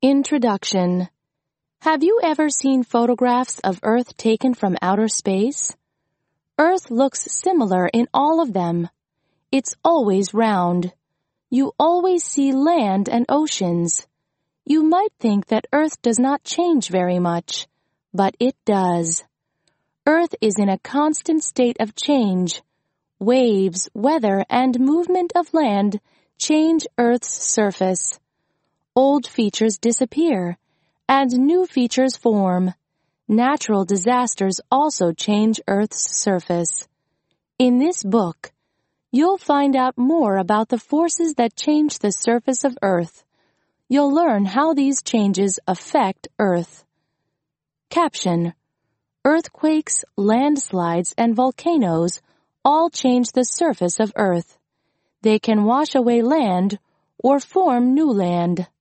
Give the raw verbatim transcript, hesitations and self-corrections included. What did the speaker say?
Introduction. Have you ever seen photographs of Earth taken from outer space? Earth looks similar in all of them. It's always round. You always see land and oceans. You might think that Earth does not change very much, but it does. Earth is in a constant state of change. Waves, weather, and movement of land change Earth's surface. Old features disappear, and new features form. Natural disasters also change Earth's surface. In this book, you'll find out more about the forces that change the surface of Earth. You'll learn how these changes affect Earth. Caption: Earthquakes, landslides, and volcanoes all change the surface of Earth. They can wash away land or form new land.